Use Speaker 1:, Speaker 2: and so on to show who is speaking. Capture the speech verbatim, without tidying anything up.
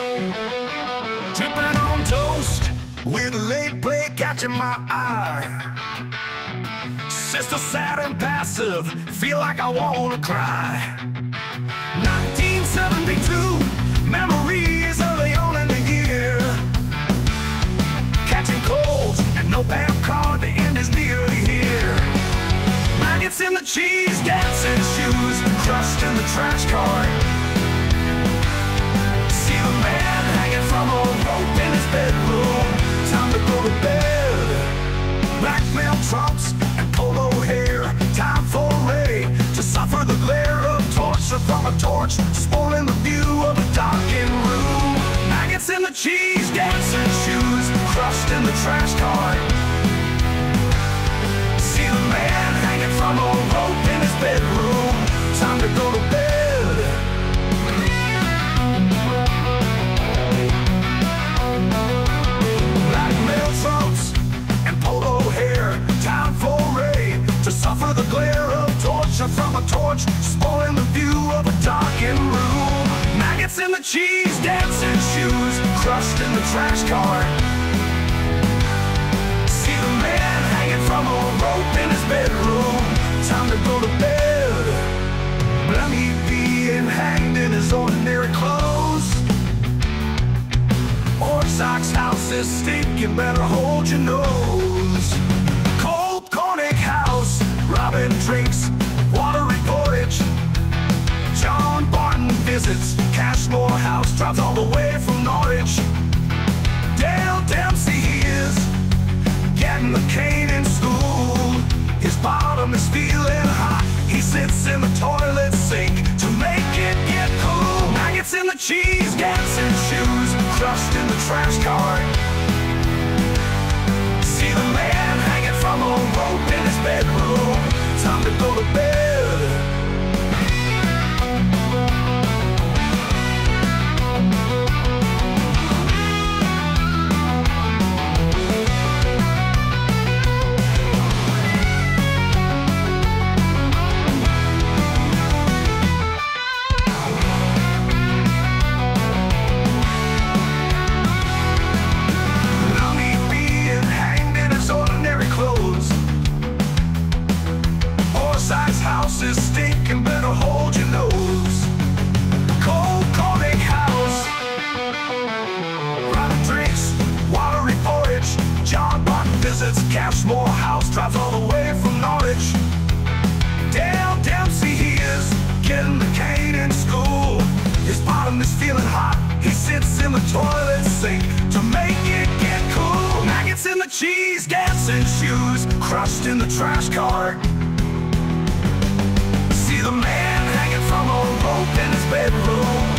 Speaker 1: Dripping on toast with a late plate catching my eye. Sister sad and passive, feel like I wanna cry. nineteen seventy-two, memories early on in the year. Catching colds and no bam card, the end is nearly here. Maggots in the cheese, dancing shoes, crushed in the trash cart. See the man hanging from a rope in his bedroom, time to go to bed. Blackmail trumps and polo hair, time for Ray to suffer the glare of torture from a torch, spoiling the view of a darkened room. Maggots in the cheese, dancing shoes, crushed in the trash cart. See the man hanging from a rope in his bedroom, time to go to bed. Blackmail trumps and polo hair, time for Ray to suffer the glare of torture from a torch, spoiling the view of a darkened room. Maggots in the cheese, dancing shoes, crushed in the trash cart. See the man hanging from a rope in his bedroom, time to go to bed. Let me being hanged in his ordinary clothes. Orzak's house is stinking, better hold your nose. Cold Cornick house, Robin drinks watery porridge. John Barton visits Cashmore House, drives all the way from Norwich. Dale Dempsey, he is getting the cane in school. His bottom is feeling hot, he sits in the toilet sink to make it get cool. Maggots in the cheese, dancing shoes, crushed in the trash cart. See the man hanging from a rope in his bedroom, time to go to bed. House is stinking, better hold your nose. Cold Cornick house, Robin drinks watery porridge. John Barton visits Cashmore House, drives all the way from Norwich. Dale Dempsey, he is getting the cane in school. His bottom is feeling hot, he sits in the toilet sink to make it get cool. Maggots in the cheese, dancing shoes, crushed in the trash cart. See the man hanging from a rope in his bedroom,